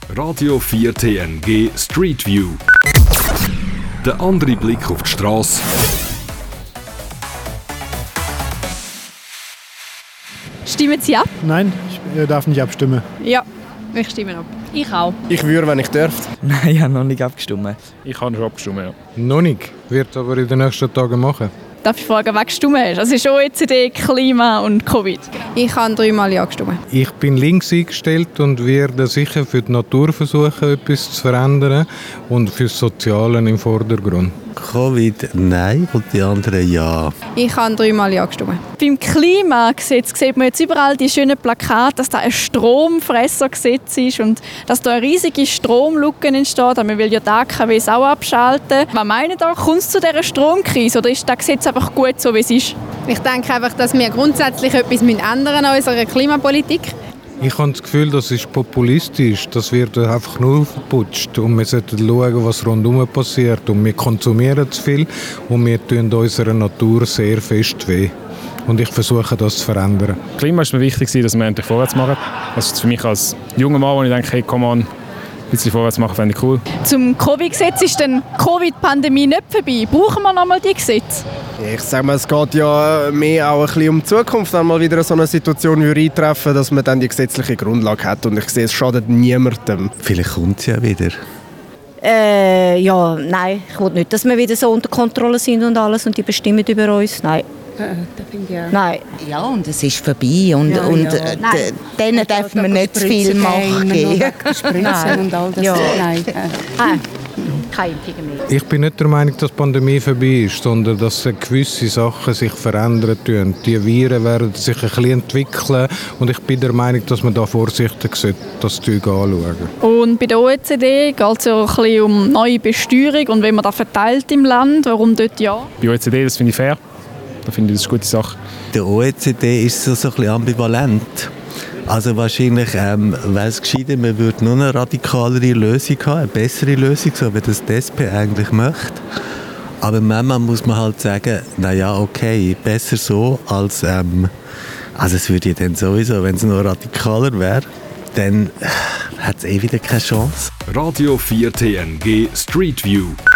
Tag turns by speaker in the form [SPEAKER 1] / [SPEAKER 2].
[SPEAKER 1] Radio 4 TNG Street View. Der andere Blick auf die Straße.
[SPEAKER 2] Stimmen Sie ab?
[SPEAKER 3] Nein, ich darf nicht abstimmen.
[SPEAKER 2] Ja, ich stimme ab. Ich auch.
[SPEAKER 4] Ich würde, wenn ich dürfte.
[SPEAKER 5] Nein, ich habe noch nicht abgestimmt.
[SPEAKER 4] Ich habe schon abgestimmt, ja.
[SPEAKER 3] Noch nicht. Wird aber in den nächsten Tagen machen.
[SPEAKER 2] Darf ich fragen, was gestimmt hast? Also ist OECD, Klima und Covid.
[SPEAKER 6] Ich habe 3-mal Ja gestimmt.
[SPEAKER 3] Ich bin links eingestellt und werde sicher für die Natur versuchen, etwas zu verändern und für das Soziale im Vordergrund.
[SPEAKER 7] Covid nein und die anderen ja.
[SPEAKER 6] Ich habe 3-mal Ja gestimmt.
[SPEAKER 2] Beim Klimagesetz sieht man jetzt überall die schönen Plakate, dass da ein Stromfressergesetz ist und dass da eine riesige Stromlücke entsteht. Man will ja die AKWs auch abschalten. Was meinen da? Kommt es zu dieser Stromkrise oder ist das Gesetz einfach gut so, wie es ist?
[SPEAKER 6] Ich denke einfach, dass wir grundsätzlich etwas ändern an unserer Klimapolitik.
[SPEAKER 3] Ich habe das Gefühl, das ist populistisch. Das wird einfach nur aufgeputscht. Und wir sollten schauen, was rundherum passiert. Und wir konsumieren zu viel und wir tun unserer Natur sehr fest weh. Und ich versuche, das zu verändern.
[SPEAKER 4] Klima ist mir wichtig, dass wir endlich vorwärts machen. Das ist für mich als junger Mann, wo ich denke, hey, komm on, ein bisschen vorwärts machen, fände ich cool.
[SPEAKER 2] Zum Covid-Gesetz ist dann die Covid-Pandemie nicht vorbei. Brauchen wir nochmal die Gesetze?
[SPEAKER 4] Ich sage mal, es geht ja mehr auch ein bisschen um die Zukunft, wenn mal wieder so eine Situation eintreffen, dass man dann die gesetzliche Grundlage hat. Und ich sehe, es schadet niemandem.
[SPEAKER 7] Vielleicht kommt es ja wieder.
[SPEAKER 8] Ja, nein, ich will nicht, dass wir wieder so unter Kontrolle sind und alles und die bestimmen über uns. Nein. Nein.
[SPEAKER 9] Ja, und es ist vorbei und denen dürfen wir nicht zu viel machen.
[SPEAKER 8] Nein.
[SPEAKER 9] Und all das.
[SPEAKER 8] Ja.
[SPEAKER 9] Nein.
[SPEAKER 8] Kein Impfung mehr.
[SPEAKER 3] Ich bin nicht der Meinung, dass die Pandemie vorbei ist, sondern dass gewisse Sachen sich verändern tun. Die Viren werden sich ein bisschen entwickeln und ich bin der Meinung, dass man da vorsichtig das Zeug anschauen sollte.
[SPEAKER 2] Und bei der OECD geht es ja ein bisschen um neue Besteuerung und wenn man das verteilt im Land, warum dort ja?
[SPEAKER 4] Bei OECD, das finde ich fair. Da finde ich, das ist eine gute Sache.
[SPEAKER 7] Der OECD ist so ein bisschen ambivalent. Also wahrscheinlich wäre es gescheiter, man würde nur eine radikalere Lösung haben, eine bessere Lösung, so wie das die SP eigentlich möchte. Aber manchmal muss man halt sagen, naja, okay, besser so als, also es würde ja dann sowieso, wenn es noch radikaler wäre, dann hat es wieder keine Chance.
[SPEAKER 1] Radio 4 TNG Street View.